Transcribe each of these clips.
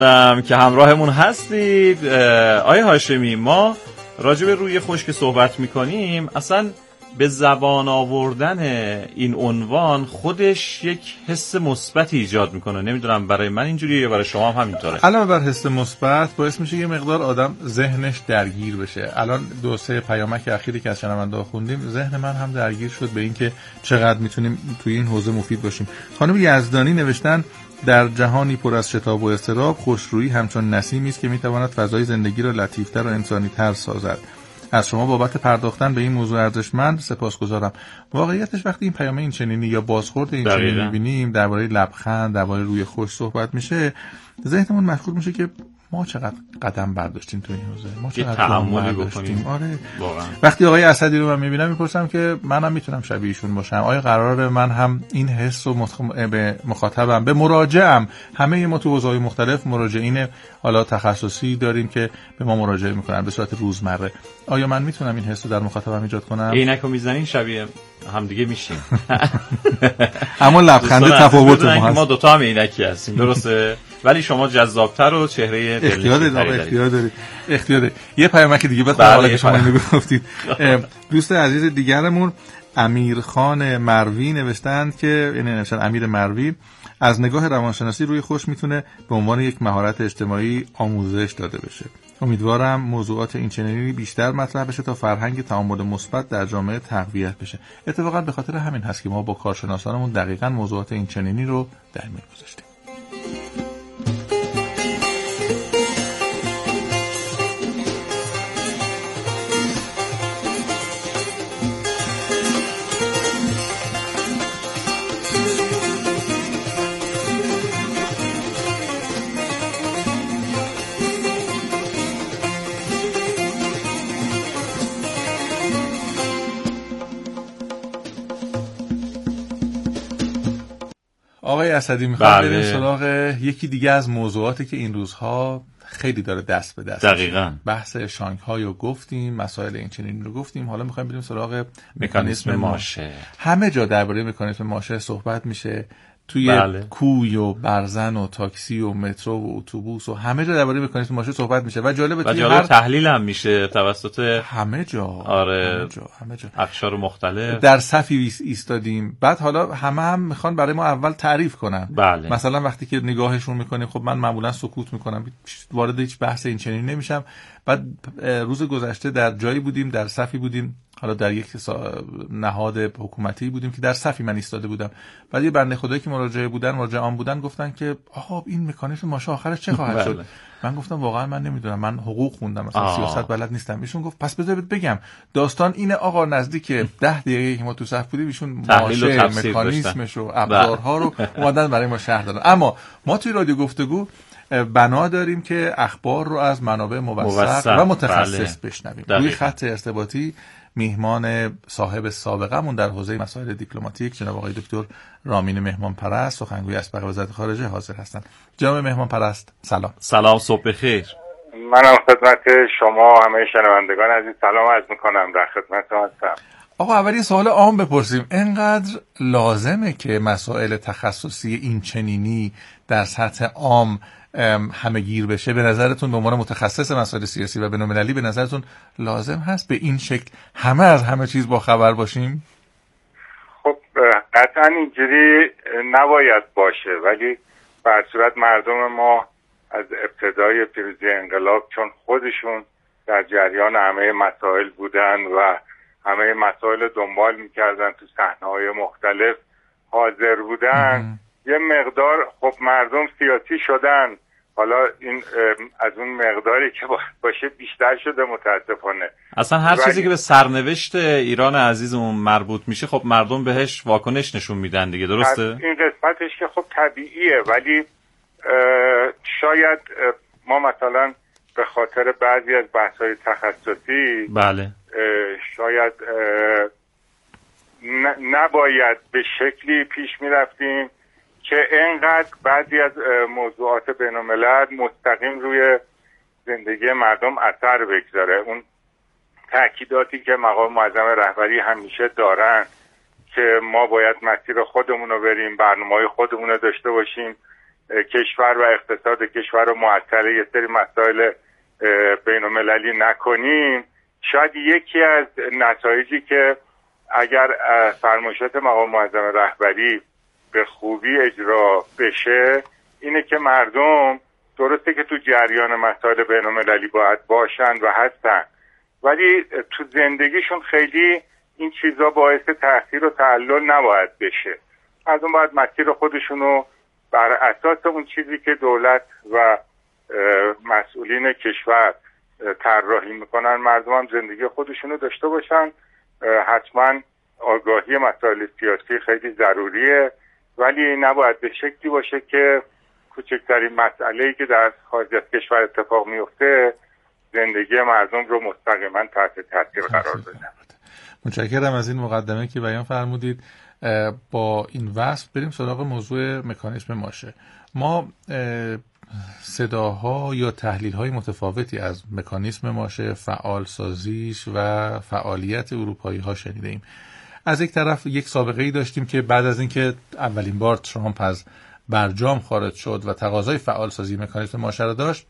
که همراهمون هستید. آیه هاشمی، ما راجع به روی خشک صحبت میکنیم. اصلا به زبان آوردن این عنوان خودش یک حس مثبتی ایجاد میکنه. نمیدونم برای من اینجوریه یا برای شما هم همینطوره؟ علاوه بر حس مثبت باعث میشه یه مقدار آدم ذهنش درگیر بشه. الان 2-3 پیامک اخیری که از شنونده‌ها خوندیم، ذهن من هم درگیر شد به این که چقدر میتونیم توی این حوزه مفید باشیم. خانم یزدانی نوشتن در جهانی پر از شتاب و اضطراب، خوشرویی همچون نسیمی است که میتواند فضای زندگی را لطیفتر و انسانی‌تر سازد. از شما بابت پرداختن به این موضوع ارزشمند سپاسگزارم. واقعیتش وقتی این پیام این چنینی یا بازخورد این چنینی می‌بینیم، درباره لبخند، درباره روی خوش صحبت میشه، ذهنمون مشغول میشه که ما چقدر قدم برداشتیم تو این حوزه، ما چقدر تعاملی بکنیم. آره واقعا. وقتی آقای اسدی رو من میبینم میپرسم که منم میتونم شبیه ایشون باشم. آیا قراره من هم این حس رو به مخاطبم، به مراجعم، همه ما تو حوزه‌های مختلف مراجعین حالا تخصصی داریم که به ما مراجعه میکنن به صورت روزمره، آیا من میتونم این حس رو در مخاطبم ایجاد کنم؟ عینکو میزنین شبیه هم دیگه میشیم. اما لبخند تفاوت ما دو تا هم عینکی هستیم، درسته؟ ولی شما جذابتر و چهره دلنشین‌تری. اختیار. یه پیامک دیگه بعد حالا که شما اینو گفتید. دوست عزیز دیگرمون امیرخان مروی نوشتند که نوشتن امیر مروی از نگاه روانشناسی روی خوش میتونه به عنوان یک مهارت اجتماعی آموزش داده بشه. امیدوارم موضوعات این چنینی بیشتر مطرح بشه تا فرهنگ تعامل مثبت در جامعه تقویت بشه. اتفاقا به خاطر همین هست که ما با کارشناسانمون دقیقاً موضوعات این چنینی رو در میون گذاشتیم. آقای اسدی میخوام بریم سراغ یکی دیگه از موضوعاتی که این روزها خیلی داره دست به دست. دقیقاً. بحث شانگهای رو گفتیم، مسائل این چنین رو گفتیم، حالا میخوایم بریم سراغ مکانیسم ماشه. همه جا درباره مکانیسم ماشه صحبت میشه، توی کوی و برزن و تاکسی و مترو و اتوبوس و همه جا درباره مکانیسم ماشه صحبت میشه و جالبه توی هر تحلیل هم میشه توسط همه جا. آره همه جا اقشار مختلف. در صفی ایستادیم، بعد حالا هم میخوان برای ما اول تعریف کنن. مثلا وقتی که نگاهشون میکنیم، خب من معمولا سکوت میکنم، وارد هیچ بحث این چنین نمیشم. بعد روز گذشته در جایی بودیم، در صفی بودیم، حالا در یک نهاد حکومتی بودیم که در صفی من ایستاده بودم. بعد یه بنده خدایی که مراجعان بودن گفتن که آها این مکانیسم ماشه آخرش چه خواهد شد؟ من گفتم واقعا من نمیدونم، من حقوق خوندم، مثلا سیاست بلد نیستم. ایشون گفت پس بذارید بگم داستان اینه آقا، نزدیک 10 دقیقه که ما تو صف بودیم ایشون ماشه مکانیسمش و ابزارها رو اومدن برای ما شرح دادن. اما ما توی رادیو گفتگو بنا داریم که اخبار رو از منابع موثق و متخصص بشنویم. روی خط ارتباطی میهمان صاحب سابقه‌مون در حوزه مسائل دیپلماتیک جناب آقای دکتر رامین مهمان پرست، سخنگوی اسبق وزارت خارجه حاضر هستند. جناب مهمان پرست سلام. سلام، صبح بخیر. منم خدمت شما همه شنوندگان عزیز سلام عرض می‌کنم، در خدمتتون هستم. آقا اول یه سوال عام بپرسیم، اینقدر لازمه که مسائل تخصصی این چنینی در سطح عام همه گیر بشه؟ به نظرتون به عنوان متخصص مسائل سیاسی و بین‌المللی به نظرتون لازم هست به این شکل همه از همه چیز با خبر باشیم؟ خب قطعا اینجوری نباید باشه، ولی به هر صورت مردم ما از ابتدای پیروزی انقلاب چون خودشون در جریان همه مسائل بودن و همه مسائل دنبال میکردن، تو صحنه‌های مختلف حاضر بودن، یه مقدار خب مردم سیاسی شدن. حالا این از اون مقداری که باشه بیشتر شده متاسفانه. اصلا هر چیزی که به سرنوشت ایران عزیزمون مربوط میشه خب مردم بهش واکنش نشون میدن دیگه، درسته؟ این قسمتش که خب طبیعیه، ولی شاید ما مثلا به خاطر بعضی از بحث‌های تخصصی شاید نباید به شکلی پیش میرفتیم که اینقدر بعضی از موضوعات بین‌الملل مستقیم روی زندگی مردم اثر بگذاره. اون تأکیداتی که مقام معظم رهبری همیشه دارن که ما باید مسیر خودمون رو بریم، برنامه‌های خودمون رو داشته باشیم، کشور و اقتصاد کشور رو معطل یه سری مسائل بین‌المللی نکنیم، شاید یکی از نتایجی که اگر فرمایشات مقام معظم رهبری به خوبی اجرا بشه اینه که مردم درسته که تو جریان مسائل بین‌المللی باید باشن و هستن، ولی تو زندگیشون خیلی این چیزا باعث تأثیر و تعلل نباید بشه. مردم باید مسیر خودشونو بر اساس اون چیزی که دولت و مسئولین کشور طراحی میکنن مردم هم زندگی خودشونو داشته باشن. حتما آگاهی مسائل سیاسی خیلی ضروریه، ولی نباید به شکلی باشه که کوچکترین مسئله‌ای که در خارج از کشور اتفاق میفته زندگی مردم رو مستقیما تحت تاثیر قرار بده. متشکرم از این مقدمه که بیان فرمودید. با این وصف بریم سراغ موضوع مکانیسم ماشه. ما صداها یا تحلیل‌های متفاوتی از مکانیسم ماشه، فعال سازیش و فعالیت اروپایی‌ها شنیدیم. از یک طرف یک سابقه‌ای داشتیم که بعد از اینکه اولین بار ترامپ از برجام خارج شد و تقاضای فعال سازی مکانیسم ماشه را داشت،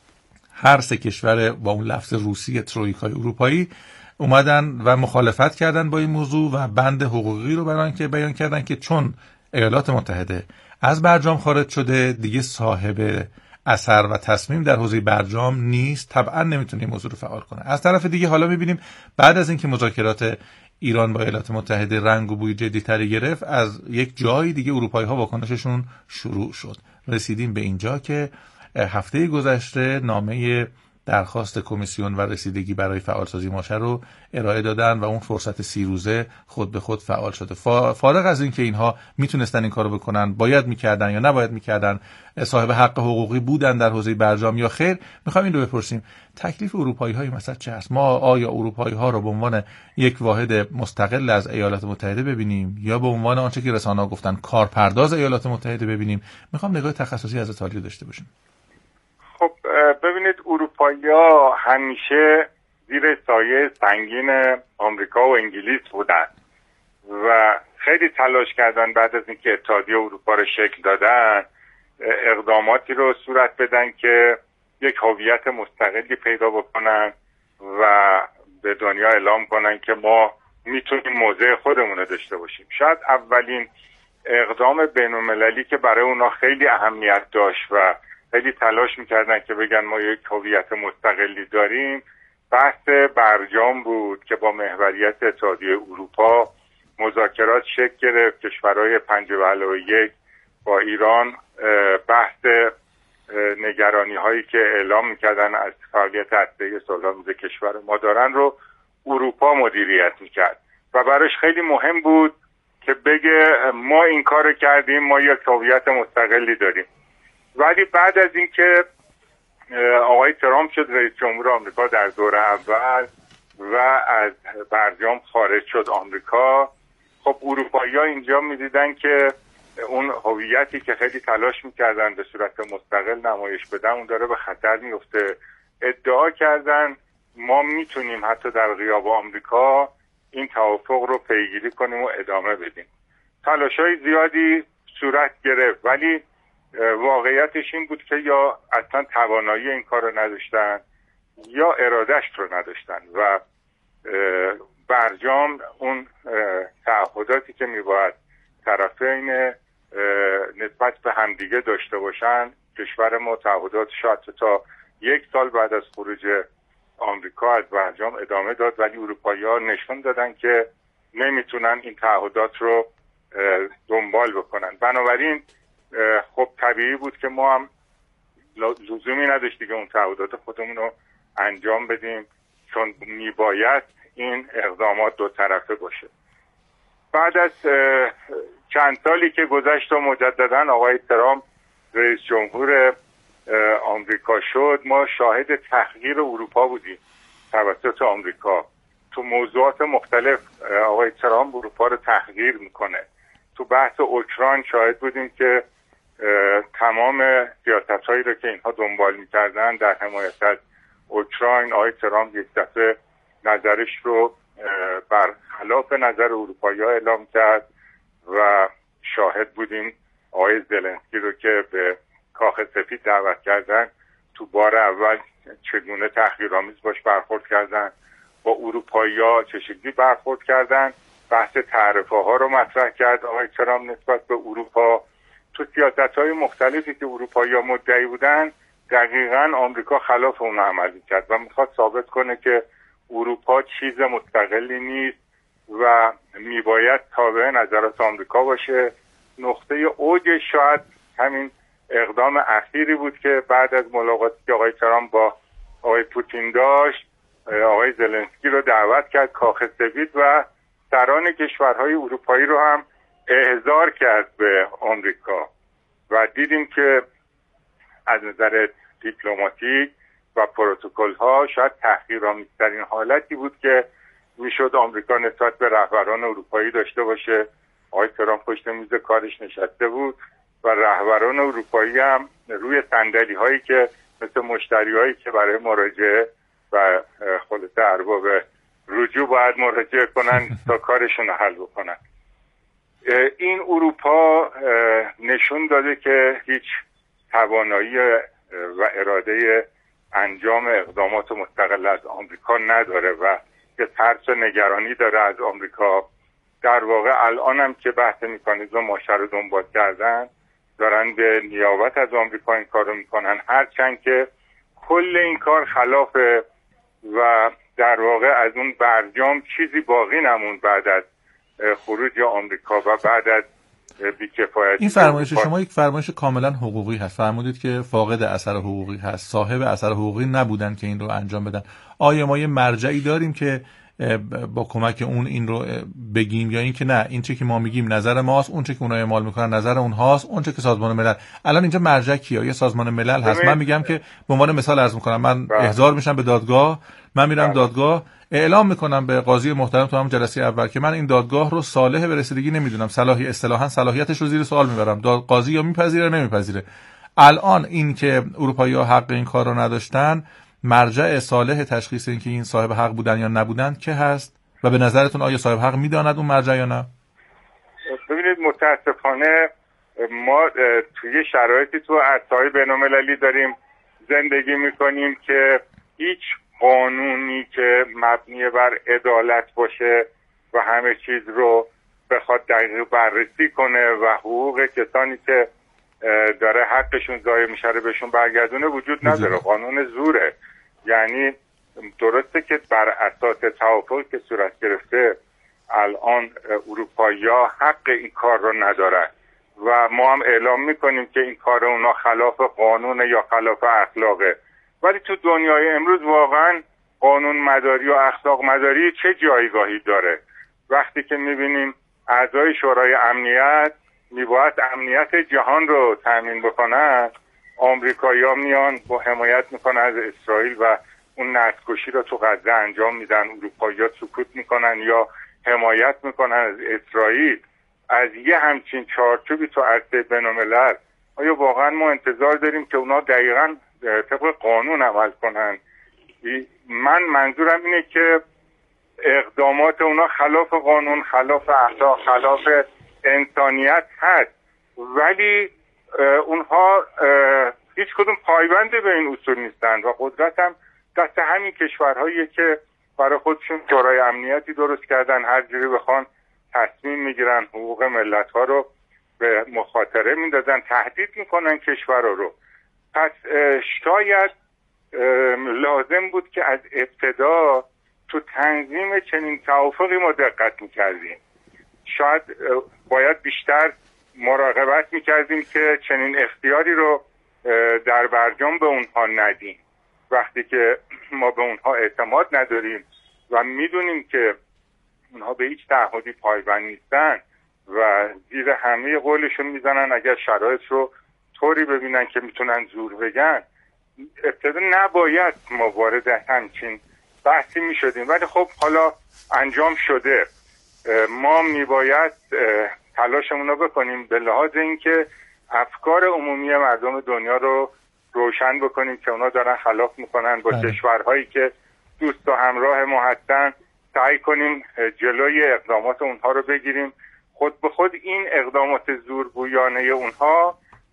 هر سه کشور با اون لفظ روسی ترویکای اروپایی اومدن و مخالفت کردن با این موضوع و بند حقوقی رو بیان کردن که چون ایالات متحده از برجام خارج شده دیگه صاحب اثر و تصمیم در حوزه برجام نیست، طبعا نمیتونه این موضوع رو فعال کنه. از طرف دیگه حالا میبینیم بعد از اینکه مذاکرات ایران با ایالات متحده رنگ و بوی جدی‌تری گرفت، از یک جایی دیگه اروپایی‌ها واکنششون شروع شد. رسیدیم به اینجا که هفته گذشته نامه درخواست کمیسیون و رسیدگی برای فعالسازی ماشه رو ارائه دادن و اون فرصت 30 روزه خود به خود فعال شده. فارغ از این که اینها میتونستن این کارو بکنن، باید میکردن یا نباید میکردن، صاحب حق حقوقی بودن در حوزه برجام یا خیر، میخوام این رو بپرسیم تکلیف اروپایی های مثلا چه هست؟ ما آیا اروپایی ها رو به عنوان یک واحد مستقل از ایالات متحده ببینیم یا به عنوان آنچه که رسانه‌ها گفتن کارپرداز ایالات متحده ببینیم؟ میخوام نگاه تخصصی از تالیو داشته باشیم. خب ببینید، اروپایی‌ها همیشه زیر سایه سنگین آمریکا و انگلیس بودن و خیلی تلاش کردن بعد از اینکه اتحادیه اروپا رو شکل دادن اقداماتی رو صورت بدن که یک هویت مستقلی پیدا بکنن و به دنیا اعلام کنن که ما میتونیم موضع خودمون رو داشته باشیم. شاید اولین اقدام بین‌المللی که برای اونا خیلی اهمیت داشت و خیلی تلاش میکردن که بگن ما یک هویت مستقلی داریم، بحث برجام بود که با محوریت اتحادیه اروپا مذاکرات شکل گرفت. کشورهای 5+1 با ایران بحث نگرانی هایی که اعلام میکردن از فعالیت هسته‌ای صلح‌آمیز کشور ما دارن رو اروپا مدیریت میکرد و براش خیلی مهم بود که بگه ما این کار کردیم، ما یک هویت مستقلی داریم. ولی بعد از اینکه آقای ترامپ شد رئیس جمهور آمریکا در دوره اول و از برجام خارج شد آمریکا، خب اروپایی‌ها اینجا می‌دیدن که اون هویتی که خیلی تلاش می‌کردن به صورت مستقل نمایش بدن اون داره به خطر میفته. ادعا کردن ما میتونیم حتی در غیاب آمریکا این توافق رو پیگیری کنیم و ادامه بدیم. تلاش‌های زیادی صورت گرفت، ولی واقعیتش این بود که یا اصلا توانایی این کار رو نداشتن یا ارادش رو نداشتن و برجام اون تعهداتی که میباید طرفین نسبت به همدیگه داشته باشن، کشور ما تعهدات شاید تا 1 سال بعد از خروج آمریکا از برجام ادامه داد، ولی اروپایی‌ها نشون دادن که نمیتونن این تعهدات رو دنبال بکنن. بنابراین خب طبیعی بود که ما هم لزومی نداشت دیگه اون تعهدات خودمون رو انجام بدیم، چون میباید این اقدامات 2 طرفه باشه. بعد از چند سالی که گذشت و مجددا آقای ترامپ رئیس جمهور آمریکا شد، ما شاهد تحقیر اروپا بودیم توسط آمریکا. تو موضوعات مختلف آقای ترامپ اروپا رو تحقیر میکنه. تو بحث اوکراین شاهد بودیم که تمام سیاست‌هایی رو که اینها دنبال می‌کردن در حمایت از اوکراین، آقای ترامپ یک دفعه نظرش رو برخلاف نظر اروپایی‌ها اعلام کرد و شاهد بودیم آقای زلنسکی رو که به کاخ سفید دعوت کردن، تو بار اول چگونه تحقیرآمیز باش برخورد کردن، با اروپایی‌ها چه شکلی برخورد کردن. بحث تعرفه ها رو مطرح کرد آقای ترامپ نسبت به اروپا. تو سیاست‌های مختلفی که اروپایی‌ها مدعی بودن دقیقاً آمریکا خلاف اون عمل کرد و میخواد ثابت کنه که اروپا چیز مستقلی نیست و میباید تابع نظرات آمریکا باشه. نقطه اوج شاید همین اقدام اخیری بود که بعد از ملاقاتی که آقای ترامپ با آقای پوتین داشت، آقای زلنسکی رو دعوت کرد کاخ سفید و سران کشورهای اروپایی رو هم احضار کرد به آمریکا و دیدیم که از نظر دیپلماتیک و پروتکل ها شاید تحقیرآمیزترین حالتی بود که میشد آمریکا نسبت به رهبران اروپایی داشته باشه. آقای ترامپ پشت میز کارش نشسته بود و رهبران اروپایی هم روی صندلی هایی که مثل مشتری هایی که برای مراجعه و خلاص ارباب رجوع باید مراجعه کنن تا کارشون رو حل بکنن. این اروپا نشون داده که هیچ توانایی و اراده انجام اقدامات مستقل از آمریکا نداره و که ترس و نگرانی داره از آمریکا. در واقع الان هم که بحث مکانیزم ماشه رو دنبال کردن دارن به نیابت از آمریکا این کار رو میکنن، هرچند که کل این کار خلافه و در واقع از اون برجام چیزی باقی نموند بعد از خروج آمریکا و بعد از بی‌کفایتی. این فرمایش شما یک فرمایش کاملا حقوقی هست. فرمودید که فاقد اثر حقوقی هست، صاحب اثر حقوقی نبودن که این رو انجام بدن. آیا ما یه مرجعی داریم که با کمک اون این رو بگیم، یا این که نه این چه که ما میگیم نظر ماست، اون چه که اونها اعمال میکنن نظر اونهاست، اون چه که سازمان ملل؟ الان اینجا مرجع کیه؟ یا سازمان ملل هست؟ من میگم که به عنوان مثال عرض میکنم، من احضار میشم به دادگاه، من میرم دادگاه، اعلام میکنم به قاضی محترم تو هم جلسه اول که من این دادگاه رو صالح به رسیدگی نمیدونم، اصطلاحاً صلاحیتش رو زیر سوال میبرم، قاضی یا میپذیره نمیپذیره. الان این که اروپایی‌ها حق این کار رو نداشتن، مرجع صالح تشخیص این که این صاحب حق بودن یا نبودن که هست؟ و به نظرتون آیا صاحب حق میداند اون مرجع یا نه؟ ببینید متاسفانه ما توی شرایطی تو عرصه‌های بین‌المللی داریم زندگی میکنیم که هیچ قانونی که مبنی بر عدالت باشه و همه چیز رو بخواد دقیق بررسی کنه و حقوق کسانی که داره حقشون ضایع میشه رو بهشون برگردونه وجود نداره. قانون زوره. یعنی درسته که بر اساس توافقی که صورت گرفته الان اروپایی‌ها حق این کار رو ندارن و ما هم اعلام میکنیم که این کار اونا خلاف قانون یا خلاف اخلاقه، ولی تو دنیای امروز واقعا قانون مداری و اخلاق مداری چه جایگاهی داره؟ وقتی که میبینیم اعضای شورای امنیت میباید امنیت جهان رو تامین بکنن، آمریکایی‌ها میان با حمایت میکنن از اسرائیل و اون نسل‌کشی رو تو غزه انجام میدن، اروپایی‌ها سکوت میکنن یا حمایت میکنن از اسرائیل. از یه همچین چارچوبی تو عرصه بین‌الملل آیا واقعا ما انتظار داریم که اونا دقیقاً طبق قانون عمل کنن؟ من منظورم اینه که اقدامات اونا خلاف قانون، خلاف اخلاق، خلاف انسانیت هست، ولی اونها هیچ کدوم پایبند به این اصول نیستن و قدرت هم دست همین کشورهایی که برای خودشون شورای امنیتی درست کردن، هر جوری بخوان تصمیم میگیرن، حقوق ملت ها رو به مخاطره میندازن، تهدید میکنن کشور رو. پس شاید لازم بود که از ابتدا تو تنظیم چنین توافقی ما دقت میکردیم. شاید باید بیشتر مراقبت میکردیم که چنین اختیاری رو در برجام به اونها ندیم. وقتی که ما به اونها اعتماد نداریم و میدونیم که اونها به هیچ تعهدی پایبند نیستن و زیر همه قولشون میزنن، اگر شرایط رو طوری ببینن که میتونن زور بگن، ابتدا نباید ما وارد همچین بحثی میشدیم. ولی خب حالا انجام شده، ما میباید تلاشمون رو بکنیم به لحاظ اینکه افکار عمومی مردم دنیا رو روشن بکنیم که اونا دارن خلاف میکنن با کشورهایی که دوست و همراه ما هستن، سعی کنیم جلوی اقدامات اونها رو بگیریم. خود به خود این اقدامات زورگویانه اونها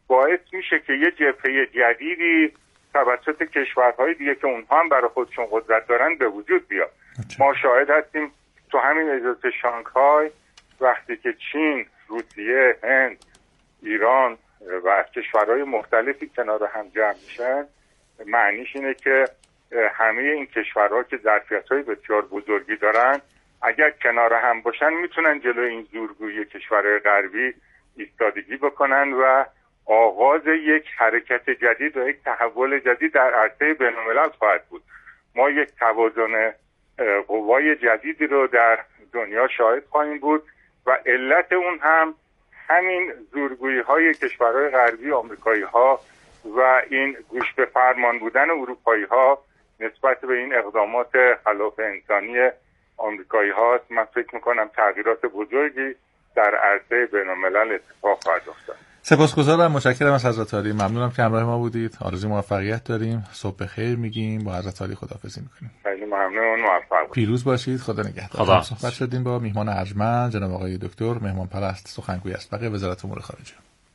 باعث میشه که یه جبهه جدیدی توسط کشورهای دیگه که اونها هم برای خودشون قدرت دارن به وجود بیاد. ما شاهد هستیم تو همین اجلاس شانگهای وقتی که چین، روسیه، هند، ایران و کشورهای مختلفی کنار هم جمع میشن، معنیش اینه که همه این کشورها که ظرفیت‌های بسیار بزرگی دارن اگر کنار هم باشن میتونن جلوی این زورگویی کشورهای غربی ایستادگی بکنن و آغاز یک حرکت جدید و یک تحول جدید در عرصه بین‌الملل خواهد بود. ما یک توازن قوای جدیدی رو در دنیا شاهد خواهیم بود و علت اون هم همین زورگویی‌های کشورهای غربی، آمریکایی‌ها و این گوش به فرمان بودن اروپایی‌ها نسبت به این اقدامات خلاف انسانی آمریکایی‌ها. من فکر می‌کنم تغییرات بزرگی در عرصه بین‌الملل اتفاق خواهد افتاد. سپاسگزارم، متشکرم از حضرت عالی، ممنونم که همراه ما بودید. آرزوی موفقیت داریم. صبح بخیر میگیم، با حضرت عالی خداحافظی میکنیم. خیلی ممنون، موفق باشید. پیروز باشید. خدا نگهدار. صحبت شدیم با میهمان ارجمند جناب آقای دکتر مهمان پرست سخنگوی اسبق وزارت امور خارجه.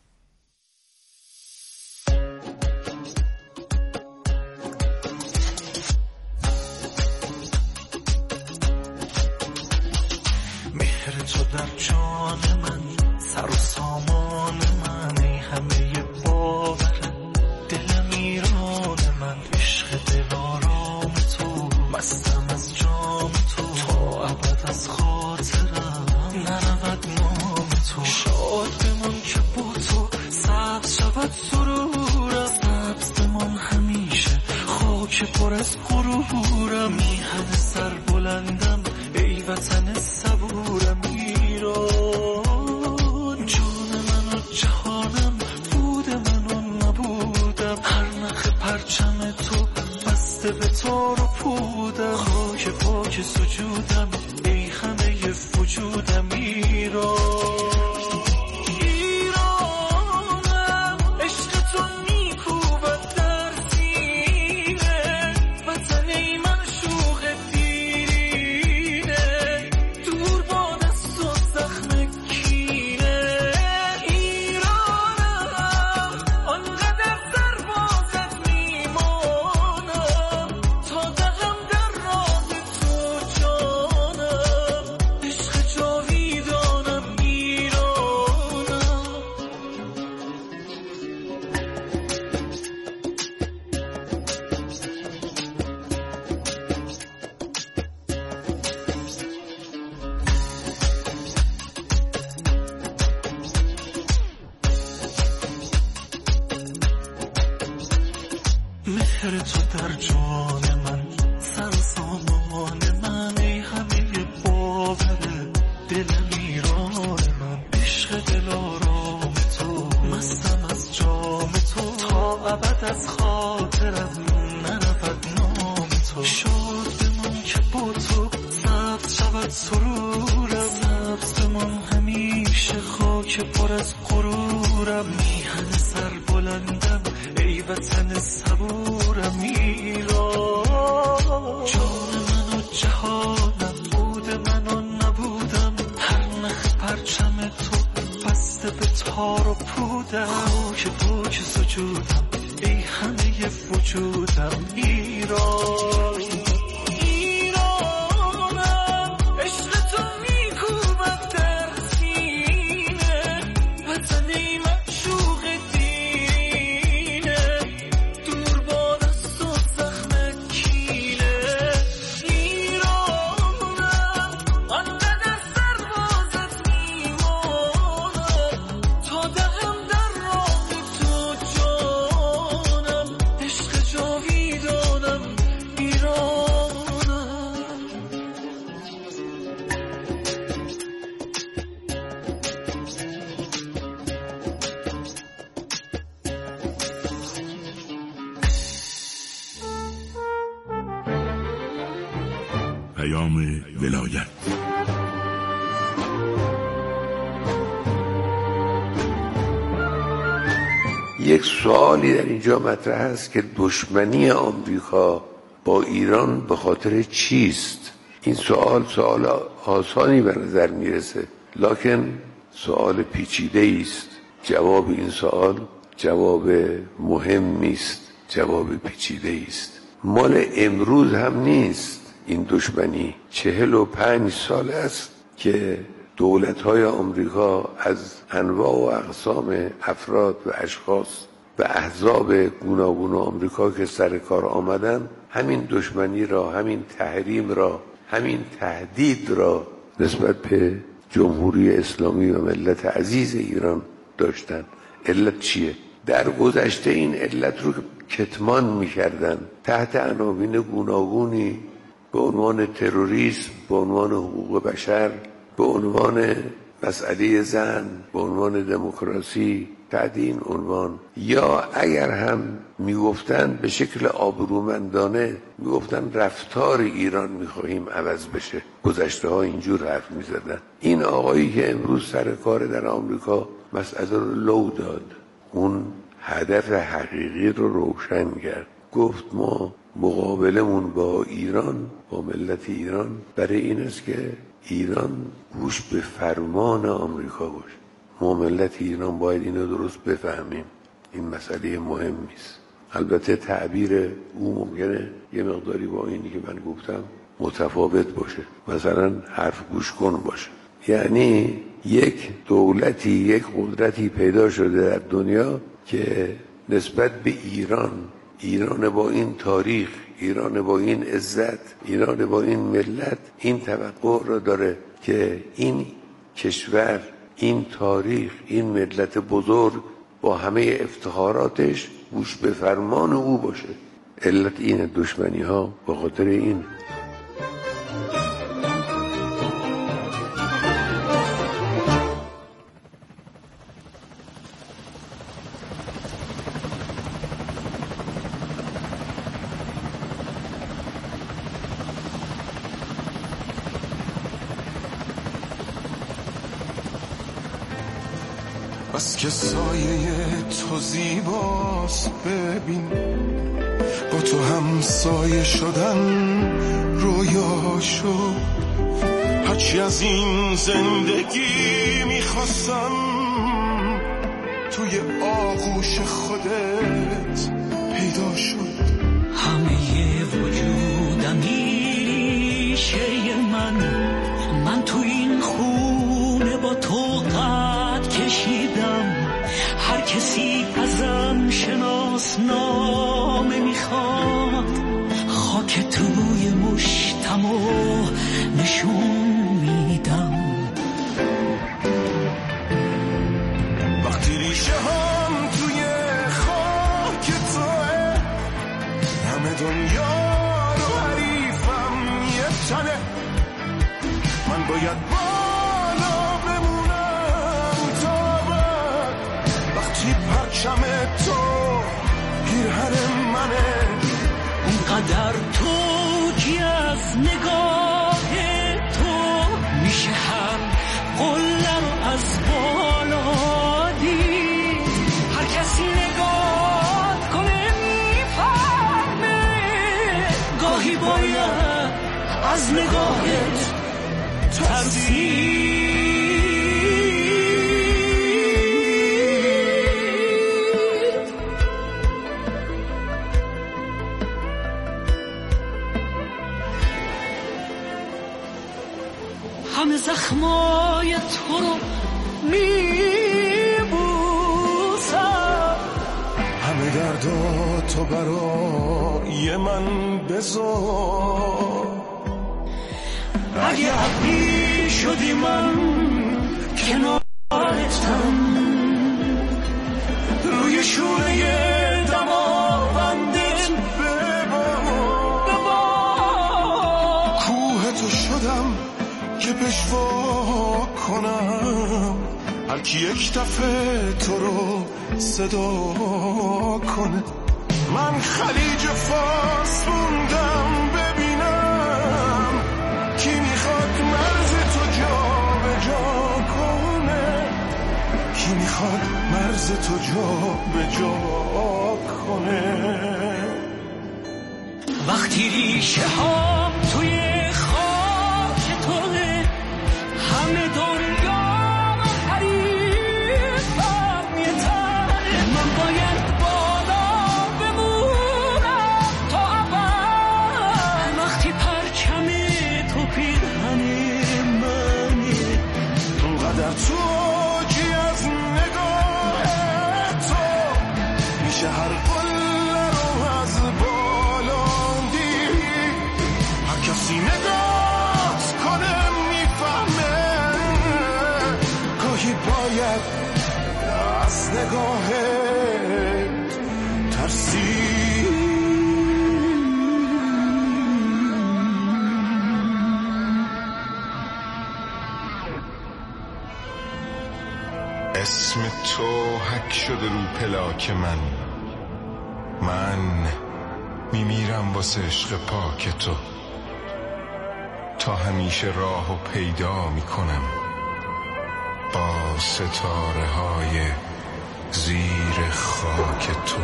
مهر تو در جان من، سر و سامان من، ای همه باور دل ایران من، عشق دلارام تو، مستم از جام تو، تا ابد از خاطرم نرود نام تو. شاد بمان که با تو سبز شود سرورم، سبز بمان همیشه خاک پر از غرورم. میهن سر بلندم ای وطن صبورم ایران، جان من و جهانم، بود من و نبودم، هر نخ پرچم تو بسته به تار و پودم. خاک پاک سجودم ای همه وجودم ایران. مهر تو در جان من، سر سامان من، ای همه باور دلم ایران من، عشق دلارام تو، مستم از جام تو، تا ابد از خاطرم نرود نام تو. شاد بمان که با تو سبز شود سرورم، سبز بمان همیشه خاک پر از غرورم. میهن سر بلندم ای وطن صبورم ایران، جان من و جهانم، بود من و نبودم، هر نخ پرچم تو بسته به تار و پودم. خاک پاک سجودم ای همه وجودم ایران. ولایت. یک سوالی در اینجا مطرح است که دشمنی آمریکا با ایران به خاطر چیست؟ این سوال آسانی به نظر میرسه، لکن سوال پیچیده است. جواب این سوال جواب مهمی است، جواب پیچیده است. مال امروز هم نیست این دشمنی. 45 سال است که دولت‌های آمریکا از انواع و اقسام افراد و اشخاص و احزاب گوناگون آمریکا که سر کار آمدن همین دشمنی را، همین تحریم را، همین تهدید را نسبت به جمهوری اسلامی و ملت عزیز ایران داشتن. علت چیه؟ در گذشته این علت رو کتمان می‌کردن تحت عناوین گوناگونی به عنوان تروریسم، به عنوان حقوق بشر، به عنوان مسئله زن، به عنوان دموکراسی، تحت این عنوان، یا اگر هم میگفتن به شکل آبرومندانه میگفتن رفتار ایران میخواهیم عوض بشه. گذشته ها اینجور حرف میزدن. این آقایی که امروز سر کار در آمریکا مسئله رو لو داد، اون هدف حقیقی رو روشن کرد. گفت ما مقابلمون با ایران، با ملت ایران، برای این است که ایران گوش به فرمان آمریکا باشه. ما ملت ایران باید اینو درست بفهمیم. این مسئله مهمی است. البته تعبیر او ممکنه یه مقداری با اینی که من گفتم متفاوت باشه. مثلا حرف گوش کن باشه. یعنی یک دولتی، یک قدرتی پیدا شده در دنیا که نسبت به ایران با این تاریخ، ایران با این عزت، ایران با این ملت، این توقع را داره که این کشور، این تاریخ، این ملت بزرگ با همه افتخاراتش گوش به فرمان او باشه. علت این دشمنی ها به خاطر این. بس که سایه تو زیباست، ببین با تو هم سایه شدن رویا شد. هرچی از این زندگی میخواستم توی آغوش خودت پیدا شد. همه وجودمی شی من تو این خونه با تو قد کشیدم. هر کسی ازم شناسنامه میخواد، خاک توی مشتم و نشون میدم. وقتی ریشه هم توی خاک توه، همه دنیا رو حریفم یه تنه. من باید بالا بمونم تا بعد، وقتی پرچم تو پیرهن منه. اونقدر تو که از نگاه تو میشه هر قله رو از بالا دید. هر کسی نگاه کنه میفهمه، گاهی باید از نگاهت ترسید. همه زخمای تو رو میبوسم، همه دردا تو برای من بذار. اگه عبی شدی من کنارتم، روی شونه دماوندت ببار. کوه تو شدم که پشوا کنم، هر کی یک دفعه تو رو صدا کنه. من خلیج فارس موندم ببینم کی میخواد مرز تو جا به جا کنه، کی میخواد مرز تو جا به جا کنه. وقتی ریشه ها توی خاک توه، همه دنیا رو حریفم یه تنه. من اسم تو حک شده رو پلاک من میمیرم واسه عشق پاک تو، تا همیشه راهو پیدا میکنم با ستاره های زیر خاک تو.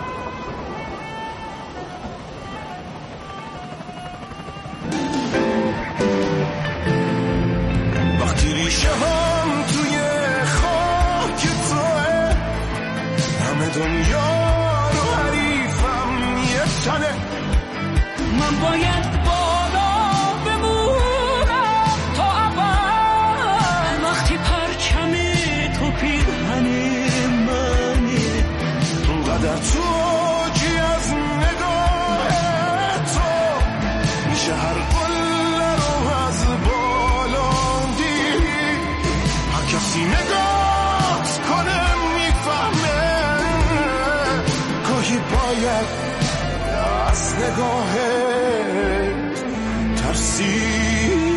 وقتی ریشه هم توی خاک توه، همه دنیا رو حریفم یه تنه، من باید بالا بمونم تا اول، وقتی پرچم تو پیرهن منه، اونقدر تو جی از نگاه تو میشه هر قله رو از بالا دید، هر کسی نگاهت کنه میفهمه گاهی باید از نگاهت ترسید.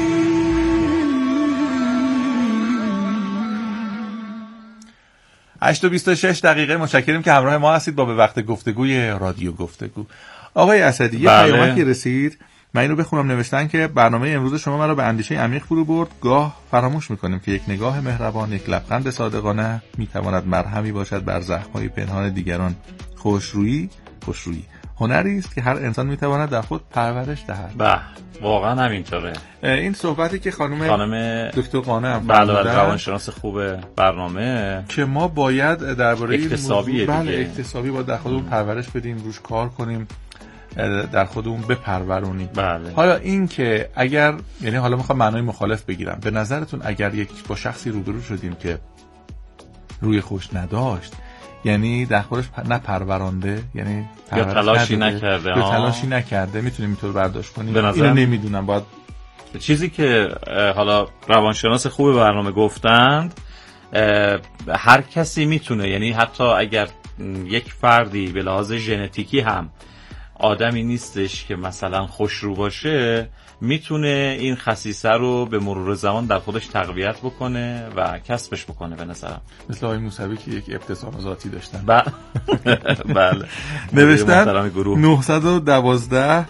8:26 متشکریم که همراه ما هستید با به وقت گفتگوی رادیو گفتگو. آقای اسدی یه پیامکی رسید، من اینو بخونم. نوشتن که برنامه امروز شما مرا به اندیشه عمیق فرو برد. گاه فراموش میکنیم که یک نگاه مهربان، یک لبخند صادقانه میتواند مرهمی باشد بر زخم‌های پنهان دیگران. خوشرویی هنری است که هر انسان میتواند در خود پرورش دهد. واقعا همینطوره. این صحبتی که خانم دکتر قانع هم بله روانشناس خوب برنامه که ما باید درباره اکتسابی اکتسابی باید در خودمون پرورش بدیم، روش کار کنیم، در خودمون بپرورونیم. بله. حالا این که اگر یعنی حالا میخوام معنای مخالف بگیرم، به نظرتون اگر با شخصی روبرو شدیم که روی خوش نداشت، یعنی در خودش نپرورانده، یعنی یا تلاشی نکرده، میتونیم اینطور برداشت کنیم؟ اینو نمیدونم. باید چیزی که حالا روانشناس خوب برنامه گفتند، هر کسی میتونه، یعنی حتی اگر یک فردی به لحاظ ژنتیکی هم آدمی نیستش که مثلا خوشرو باشه، میتونه این خصیصه رو به مرور زمان در خودش تقویت بکنه و کسبش بکنه. به نظرم مثل آقای موسوی که یک ابتسام ذاتی داشتن. بله. نوشتن 912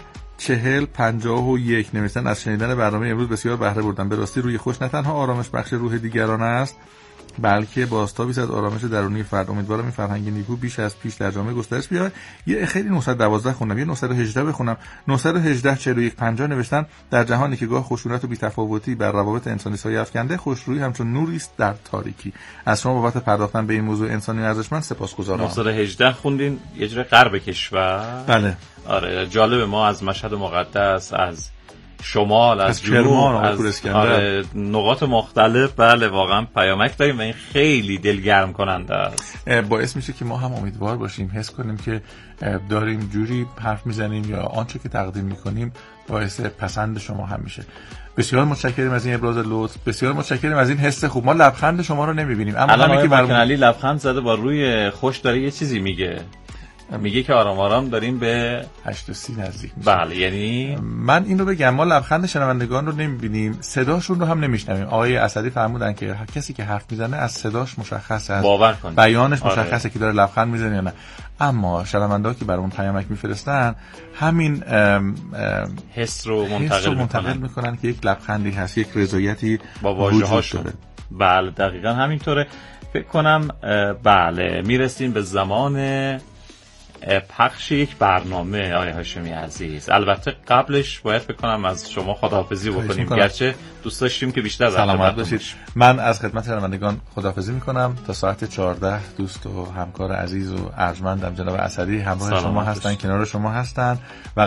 4051 نوشتن از شنیدن برنامه امروز بسیار بهره بردم. به راستی روی خوش نه تنها آرامش بخش روح دیگران است، بلکه بازتابی از آرامش درونی فرد. امیدوارم این فرهنگ نیکو بیش از پیش در جامعه گسترش بیابد. یه خیلی 912 خوندم، یه 918 بخونم. 918 4150 نوشتن در جهانی که گاه خشونت و بی‌تفاوتی بر روابط انسانی سایه افکنده، خوشرویی همچون نوری است در تاریکی. از شما بابت پرداختن به این موضوع انسانی ارزشمند سپاسگزارم. 918 خوندین یه جوری غرب کشور. بله. آره جالب، ما از مشهد مقدس، از شمال، از کرمان، از نقاط مختلف بله واقعا پیامک داریم و این خیلی دلگرم کننده است. باعث میشه که ما هم امیدوار باشیم، حس کنیم که داریم جوری حرف میزنیم یا آنچه که تقدیم میکنیم باعث پسند شما هم میشه. بسیار متشکرم از این ابراز لطف، بسیار متشکرم از این حس خوب. ما لبخند شما رو نمیبینیم، اما همین که برامون علی لبخند زده با روی خوش داره یه چیزی میگه که آرام آرام داریم به 8:30 نزدیک میشیم. بله، یعنی من این رو بگم، ما لبخند شنوندگان رو نمیبینیم، صداشون رو هم نمیشنویم. آقای اسدی فرمودن که کسی که حرف میزنه از صداش مشخصه، از بیانش مشخصه که داره لبخند میزنه یا نه. اما شنونده‌ها که برامون پیامک میفرستن همین حس رو منتقل میکنن که یک لبخندی هست، یک رضایتی با واژه‌هاشون. بله دقیقاً همینطوره. فکر کنم بله میرسیم به زمان پخش یک برنامه. آقای هاشمی عزیز، البته قبلش باید بکنم از شما خداحافظی بکنیم، گرچه دوست داشتیم که بیشتر سلامت باشید. من از خدمت شنوندگان خداحافظی میکنم تا ساعت 14. دوست و همکار عزیز و ارجمندم جناب اسدی همراه شما هستن، کنار شما هستن و